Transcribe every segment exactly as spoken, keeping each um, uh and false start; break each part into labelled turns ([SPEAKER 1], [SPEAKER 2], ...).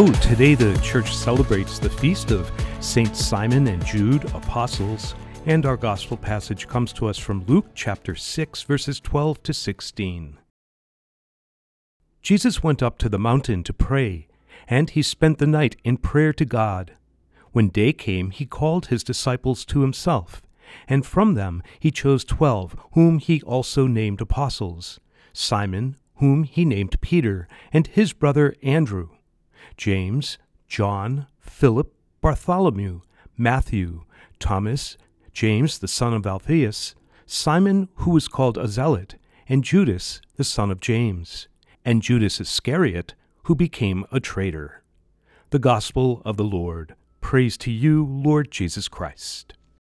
[SPEAKER 1] Hello, today the church celebrates the feast of Saints Simon and Jude, apostles, and our gospel passage comes to us from Luke chapter six, verses twelve to sixteen. Jesus went up to the mountain to pray, and he spent the night in prayer to God. When day came, he called his disciples to himself, and from them he chose twelve, whom he also named apostles: Simon, whom he named Peter, and his brother Andrew, James, John, Philip, Bartholomew, Matthew, Thomas, James the son of Alphaeus, Simon who was called a Zealot, and Judas the son of James, and Judas Iscariot, who became a traitor. The Gospel of the Lord. Praise to you, Lord Jesus Christ.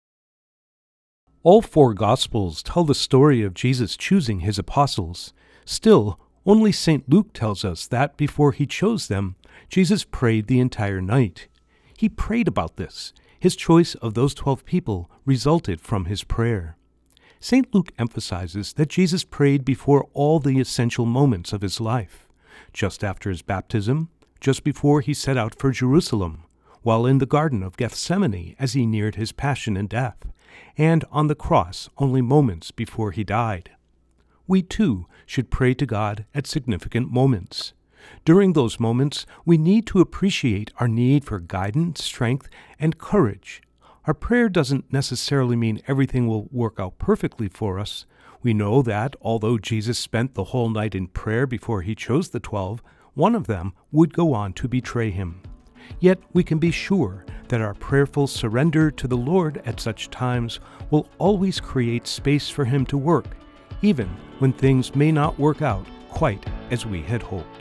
[SPEAKER 1] All four Gospels tell the story of Jesus choosing his apostles. Still, only Saint Luke tells us that before he chose them, Jesus prayed the entire night. He prayed about this. His choice of those twelve people resulted from his prayer. Saint Luke emphasizes that Jesus prayed before all the essential moments of his life: just after his baptism, just before he set out for Jerusalem, while in the Garden of Gethsemane as he neared his passion and death, and on the cross only moments before he died. We too should pray to God at significant moments. During those moments, we need to appreciate our need for guidance, strength, and courage. Our prayer doesn't necessarily mean everything will work out perfectly for us. We know that, although Jesus spent the whole night in prayer before he chose the twelve, one of them would go on to betray him. Yet we can be sure that our prayerful surrender to the Lord at such times will always create space for him to work, even when things may not work out quite as we had hoped.